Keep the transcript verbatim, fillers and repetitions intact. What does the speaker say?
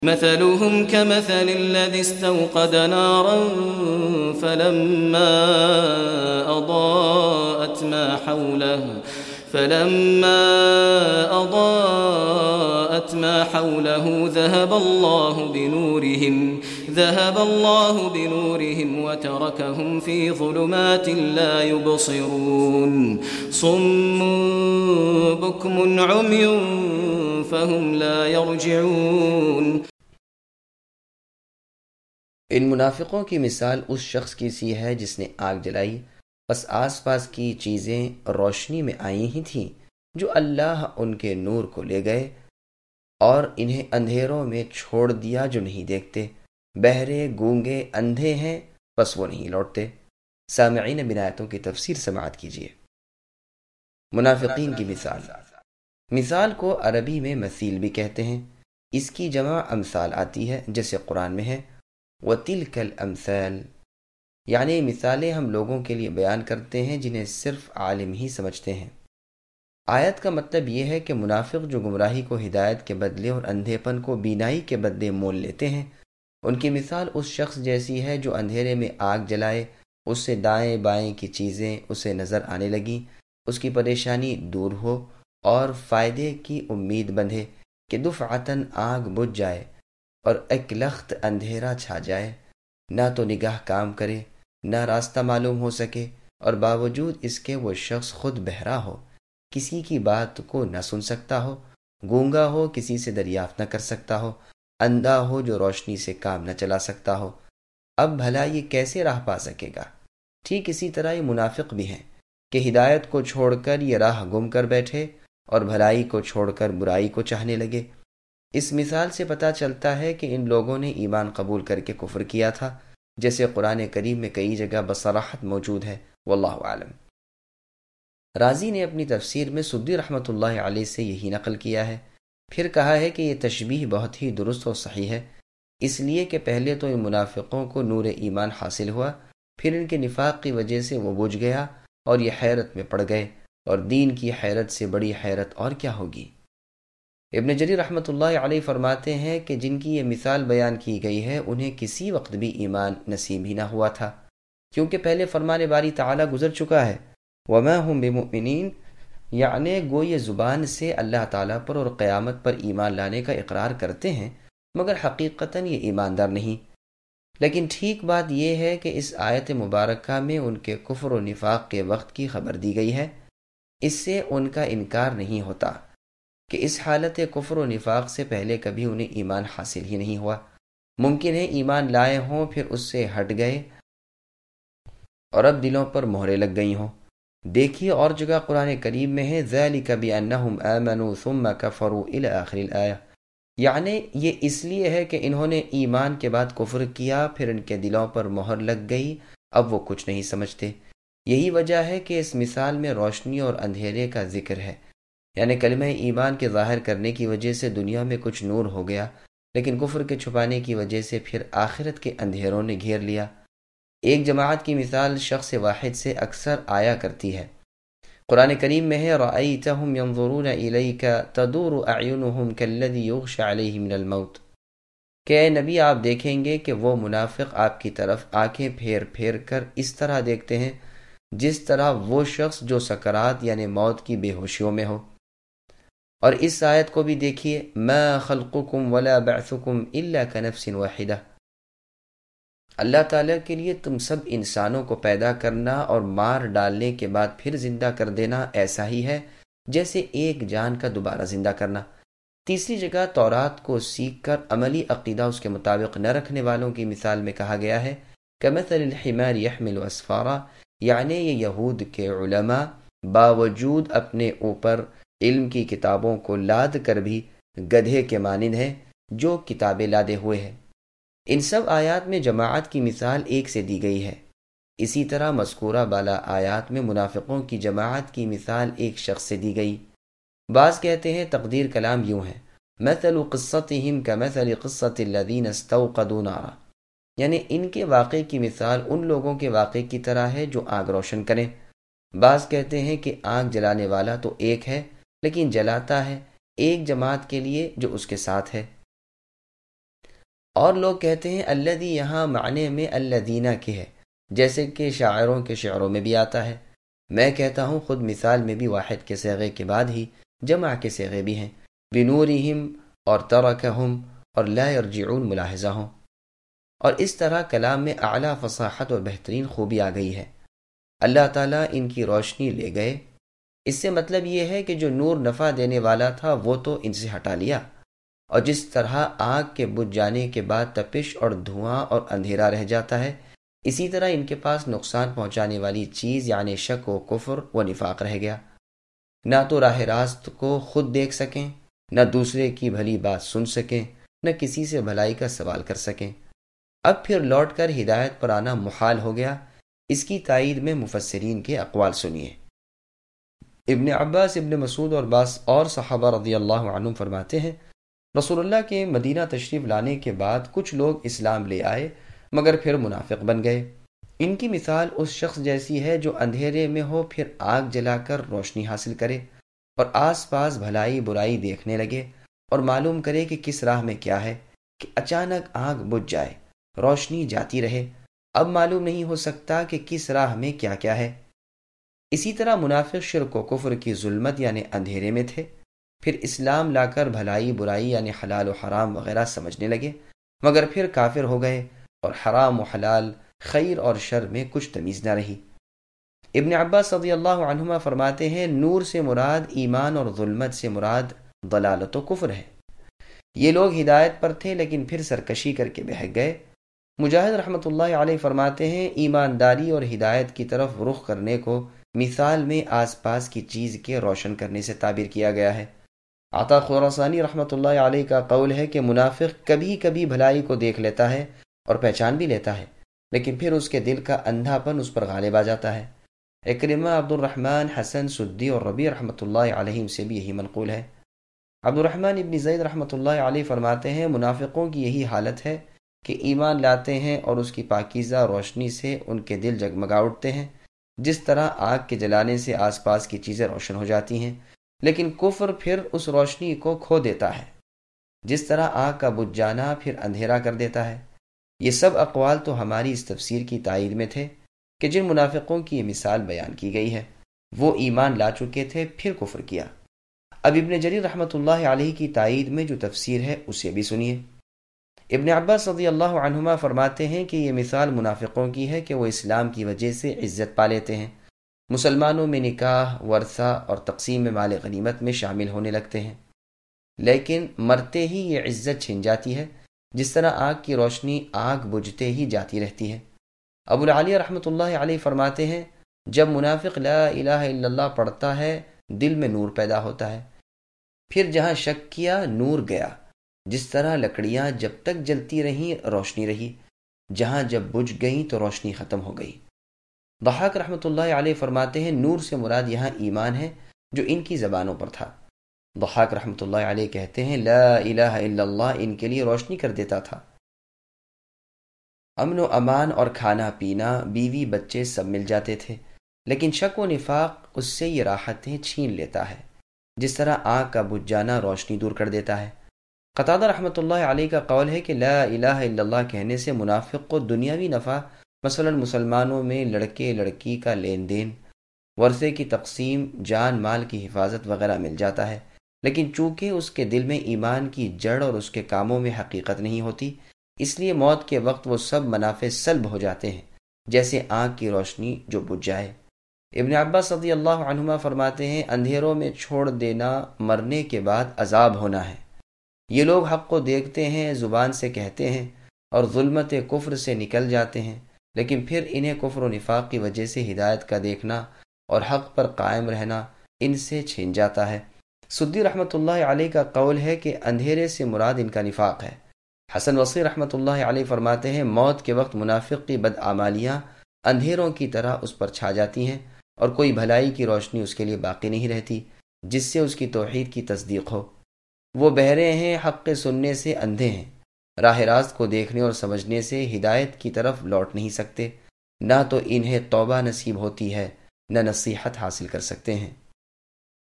مثلهم كمثل الذي استوقد نارا فلما أضاءت ما حوله فلما أضاءت ما حوله ذهب الله بنورهم ذهب الله بنورهم وتركهم في ظلمات لا يبصرون صم بكم عمي فهم لا يرجعون. ان منافقوں کی مثال اس شخص کی سی ہے جس نے آگ جلائی، بس آس پاس کی چیزیں روشنی میں آئی ہی تھیں جو اللہ ان کے نور کو لے گئے اور انہیں اندھیروں میں چھوڑ دیا جو نہیں دیکھتے. بہرے گونگے اندھے ہیں بس وہ نہیں لوٹتے. سامعین بن آیتوں کی تفسیر سماعت کیجیے. منافقین کی مثال. مثال کو عربی میں مثیل بھی کہتے ہیں. اس کی جمع امثال آتی ہے جیسے قرآن میں ہے وَتِلْكَ الْأَمْثَالِ، یعنی مثالیں ہم لوگوں کے لیے بیان کرتے ہیں جنہیں صرف عالم ہی سمجھتے ہیں. آیت کا مطلب یہ ہے کہ منافق جو گمراہی کو ہدایت کے بدلے اور اندھے پن کو بینائی کے بدلے مول لیتے ہیں، ان کی مثال اس شخص جیسی ہے جو اندھیرے میں آگ جلائے، اس سے دائیں بائیں کی چیزیں اسے نظر آنے لگیں، اس کی پریشانی دور ہو اور فائدے کی امید بندھے کہ دفعتاً آگ بجھ جائے اور ایک لخت اندھیرا چھا جائے، نہ تو نگاہ کام کرے نہ راستہ معلوم ہو سکے، اور باوجود اس کے وہ شخص خود بہرا ہو، کسی کی بات کو نہ سن سکتا ہو، گونگا ہو، کسی سے دریافت نہ کر سکتا ہو، اندھا ہو جو روشنی سے کام نہ چلا سکتا ہو. اب بھلا یہ کیسے راہ پا سکے گا؟ ٹھیک اسی طرح یہ منافق بھی ہیں کہ ہدایت کو چھوڑ کر یہ راہ گم کر بیٹھے اور بھلائی کو چھوڑ کر برائی کو چاہنے لگے. اس مثال سے پتہ چلتا ہے کہ ان لوگوں نے ایمان قبول کر کے کفر کیا تھا، جیسے قرآن کریم میں کئی جگہ بصراحت موجود ہے. واللہ عالم. رازی نے اپنی تفسیر میں سدی رحمۃ اللہ علیہ سے یہی نقل کیا ہے. پھر کہا ہے کہ یہ تشبیہ بہت ہی درست اور صحیح ہے، اس لیے کہ پہلے تو ان منافقوں کو نور ایمان حاصل ہوا، پھر ان کے نفاق کی وجہ سے وہ بجھ گیا اور یہ حیرت میں پڑ گئے، اور دین کی حیرت سے بڑی حیرت اور کیا ہوگی. ابن جریر رحمۃ اللہ علیہ فرماتے ہیں کہ جن کی یہ مثال بیان کی گئی ہے انہیں کسی وقت بھی ایمان نصیب ہی نہ ہوا تھا، کیونکہ پہلے فرمان باری تعالیٰ گزر چکا ہے وما ہم بمؤمنین، یعنی گو یہ زبان سے اللہ تعالیٰ پر اور قیامت پر ایمان لانے کا اقرار کرتے ہیں مگر حقیقتاً یہ ایماندار نہیں. لیکن ٹھیک بات یہ ہے کہ اس آیت مبارکہ میں ان کے کفر و نفاق کے وقت کی خبر دی گئی ہے. اس سے ان کا انکار نہیں ہوتا کہ اس حالت کفر و نفاق سے پہلے کبھی انہیں ایمان حاصل ہی نہیں ہوا. ممکن ہے ایمان لائے ہوں پھر اس سے ہٹ گئے اور اب دلوں پر مہریں لگ گئی ہوں. دیکھیے اور جگہ قرآن کریم میں ہے ذَلِكَ بِأَنَّهُمْ آمَنُوا ثُمَّ كَفَرُوا إِلَى آخِرِ الْآيَةِ، یعنی یہ اس لیے ہے کہ انہوں نے ایمان کے بعد کفر کیا، پھر ان کے دلوں پر مہر لگ گئی، اب وہ کچھ نہیں سمجھتے. یہی وجہ ہے کہ اس مثال میں روشنی اور اندھیرے کا ذکر ہے، یعنی کلمہ ایمان کے ظاہر کرنے کی وجہ سے دنیا میں کچھ نور ہو گیا، لیکن کفر کے چھپانے کی وجہ سے پھر آخرت کے اندھیروں نے گھیر لیا. ایک جماعت کی مثال شخص واحد سے اکثر آیا کرتی ہے. قرآن کریم میں ہے رَأَيْتَهُمْ يَنظُرُونَ إِلَيْكَ تَدُورُ أَعْيُنُهُمْ كَالَّذِي يُغْشَى عَلَيْهِ مِنَ الْمَوْتِ، کہ اے نبی آپ دیکھیں گے کہ وہ منافق آپ کی طرف آنکھیں پھیر پھیر کر اس طرح دیکھتے ہیں جس طرح وہ شخص جو سکرات یعنی موت کی بے ہوشیوں میں ہو. اور اس آیت کو بھی دیکھیے مَا خَلْقُكُمْ وَلَا بَعْثُكُمْ إِلَّا كَنَفْسٍ وَاحِدَةٍ، اللہ تعالیٰ کے لیے تم سب انسانوں کو پیدا کرنا اور مار ڈالنے کے بعد پھر زندہ کر دینا ایسا ہی ہے جیسے ایک جان کا دوبارہ زندہ کرنا. تیسری جگہ تورات کو سیکھ کر عملی عقیدہ اس کے مطابق نہ رکھنے والوں کی مثال میں کہا گیا ہے کَمَثَلِ الْحِمَارِ يَحْمِلُ أَسْفَارًا، یعنی یہ یہود کے علماء باوجود اپنے اوپر علم کی کتابوں کو لاد کر بھی گدھے کے مانند ہیں جو کتابیں لادے ہوئے ہیں. ان سب آیات میں جماعت کی مثال ایک سے دی گئی ہے. اسی طرح مذکورہ بالا آیات میں منافقوں کی جماعت کی مثال ایک شخص سے دی گئی. بعض کہتے ہیں تقدیر کلام یوں ہے مثل قصتهم كمثل قصة الذين استوقدوا نارا، یعنی ان کے واقعے کی مثال ان لوگوں کے واقعے کی طرح ہے جو آگ روشن کریں. بعض کہتے ہیں کہ آگ جلانے والا تو ایک ہے لیکن جلاتا ہے ایک جماعت کے لیے جو اس کے ساتھ ہے. اور لوگ کہتے ہیں الذی یہاں معنی میں الذین کے ہے، جیسے کہ شاعروں کے شعروں میں بھی آتا ہے۔ میں کہتا ہوں خود مثال میں بھی واحد کے صیغے کے بعد ہی جمع کے صیغے بھی ہیں، بنورہم اور ترکہم اور لا یرجعون ملاحظہ ہوں، اور اس طرح کلام میں اعلیٰ فصاحت اور بہترین خوبی آ گئی ہے۔ اللہ تعالیٰ ان کی روشنی لے گئے، اس سے مطلب یہ ہے کہ جو نور نفع دینے والا تھا وہ تو ان سے ہٹا لیا، اور جس طرح آگ کے بجھ جانے کے بعد تپش اور دھواں اور اندھیرا رہ جاتا ہے، اسی طرح ان کے پاس نقصان پہنچانے والی چیز یعنی شک و کفر و نفاق رہ گیا۔ نہ تو راہ راست کو خود دیکھ سکیں، نہ دوسرے کی بھلی بات سن سکیں، نہ کسی سے بھلائی کا سوال کر سکیں۔ اب پھر لوٹ کر ہدایت پر آنا محال ہو گیا۔ اس کی تائید میں مفسرین کے اقوال سنیے۔ ابن عباس، ابن مسعود اور بعض اور صحابہ رضی اللہ عنہم فرماتے ہیں، رسول اللہ کے مدینہ تشریف لانے کے بعد کچھ لوگ اسلام لے آئے مگر پھر منافق بن گئے۔ ان کی مثال اس شخص جیسی ہے جو اندھیرے میں ہو پھر آگ جلا کر روشنی حاصل کرے اور آس پاس بھلائی برائی دیکھنے لگے اور معلوم کرے کہ کس راہ میں کیا ہے، کہ اچانک آگ بجھ جائے، روشنی جاتی رہے، اب معلوم نہیں ہو سکتا کہ کس راہ میں کیا کیا ہے۔ اسی طرح منافق شرک و کفر کی ظلمت یعنی اندھیرے میں تھے، پھر اسلام لا کر بھلائی برائی یعنی حلال و حرام وغیرہ سمجھنے لگے مگر پھر کافر ہو گئے اور حرام و حلال، خیر اور شر میں کچھ تمیز نہ رہی۔ ابن عباس رضی اللہ عنہما فرماتے ہیں، نور سے مراد ایمان اور ظلمت سے مراد ضلالت و کفر ہے۔ یہ لوگ ہدایت پر تھے لیکن پھر سرکشی کر کے بہک گئے۔ مجاہد رحمۃ اللہ علیہ فرماتے ہیں، ایمانداری اور ہدایت کی طرف رخ کرنے کو مثال میں آس پاس کی چیز کے روشن کرنے سے تعبیر کیا گیا ہے۔ عطا خراسانی رحمۃ اللہ علیہ کا قول ہے کہ منافق کبھی کبھی بھلائی کو دیکھ لیتا ہے اور پہچان بھی لیتا ہے، لیکن پھر اس کے دل کا اندھا پن اس پر غالب آ جاتا ہے۔ اکرمہ، عبد الرحمن، حسن سدی اور ربیع رحمۃ اللہ علیہم سے بھی یہی منقول ہے۔ عبد الرحمن ابن زید رحمۃ اللہ علیہ فرماتے ہیں، منافقوں کی یہی حالت ہے کہ ایمان لاتے ہیں اور اس کی پاکیزہ روشنی سے ان کے دل جگمگا اٹھتے ہیں، جس طرح آگ کے جلانے سے آس پاس کی چیزیں روشن ہو جاتی ہیں، لیکن کفر پھر اس روشنی کو کھو دیتا ہے، جس طرح آگ کا بجھ جانا پھر اندھیرا کر دیتا ہے۔ یہ سب اقوال تو ہماری اس تفسیر کی تائید میں تھے کہ جن منافقوں کی یہ مثال بیان کی گئی ہے وہ ایمان لا چکے تھے پھر کفر کیا۔ اب ابن جریر رحمۃ اللہ علیہ کی تائید میں جو تفسیر ہے اسے بھی سنیے۔ ابن عباس رضی اللہ عنہما فرماتے ہیں کہ یہ مثال منافقوں کی ہے کہ وہ اسلام کی وجہ سے عزت پا لیتے ہیں، مسلمانوں میں نکاح، ورثہ اور تقسیم مال غنیمت میں شامل ہونے لگتے ہیں، لیکن مرتے ہی یہ عزت چھن جاتی ہے، جس طرح آگ کی روشنی آگ بجھتے ہی جاتی رہتی ہے۔ ابو العالیہ رحمۃ اللہ علیہ فرماتے ہیں، جب منافق لا الہ الا اللہ پڑھتا ہے دل میں نور پیدا ہوتا ہے، پھر جہاں شک کیا نور گیا، جس طرح لکڑیاں جب تک جلتی رہیں روشنی رہی، جہاں جب بجھ گئیں تو روشنی ختم ہو گئی۔ ضحاک رحمۃ اللہ علیہ فرماتے ہیں، نور سے مراد یہاں ایمان ہے جو ان کی زبانوں پر تھا۔ ضحاک رحمۃ اللہ علیہ کہتے ہیں، لا الہ الا اللہ ان کے لیے روشنی کر دیتا تھا۔ امن و امان اور کھانا پینا، بیوی بچے سب مل جاتے تھے، لیکن شک و نفاق اس سے یہ راحتیں چھین لیتا ہے، جس طرح آگ کا بجھ جانا روشنی دور کر دیتا ہے۔ قتادہ رحمۃ اللہ علیہ کا قول ہے کہ لا الہ الا اللہ کہنے سے منافق کو دنیاوی نفع، مثلا مسلمانوں میں لڑکے لڑکی کا لین دین، ورثے کی تقسیم، جان مال کی حفاظت وغیرہ مل جاتا ہے، لیکن چونکہ اس کے دل میں ایمان کی جڑ اور اس کے کاموں میں حقیقت نہیں ہوتی، اس لیے موت کے وقت وہ سب منافع سلب ہو جاتے ہیں، جیسے آنکھ کی روشنی جو بجھ جائے۔ ابن عباس رضی اللہ عنہما فرماتے ہیں، اندھیروں میں چھوڑ دینا مرنے کے بعد عذاب ہونا ہے۔ یہ لوگ حق کو دیکھتے ہیں، زبان سے کہتے ہیں اور ظلمت کفر سے نکل جاتے ہیں، لیکن پھر انہیں کفر و نفاق کی وجہ سے ہدایت کا دیکھنا اور حق پر قائم رہنا ان سے چھین جاتا ہے۔ سدی رحمۃ اللہ علیہ کا قول ہے کہ اندھیرے سے مراد ان کا نفاق ہے۔ حسن بصری رحمۃ اللہ علیہ فرماتے ہیں، موت کے وقت منافق کی بدعمالیاں اندھیروں کی طرح اس پر چھا جاتی ہیں اور کوئی بھلائی کی روشنی اس کے لیے باقی نہیں رہتی جس سے اس کی توحید کی تصدیق ہو۔ وہ بہرے ہیں، حق کے سننے سے اندھے ہیں، راہ راست کو دیکھنے اور سمجھنے سے ہدایت کی طرف لوٹ نہیں سکتے، نہ تو انہیں توبہ نصیب ہوتی ہے، نہ نصیحت حاصل کر سکتے ہیں۔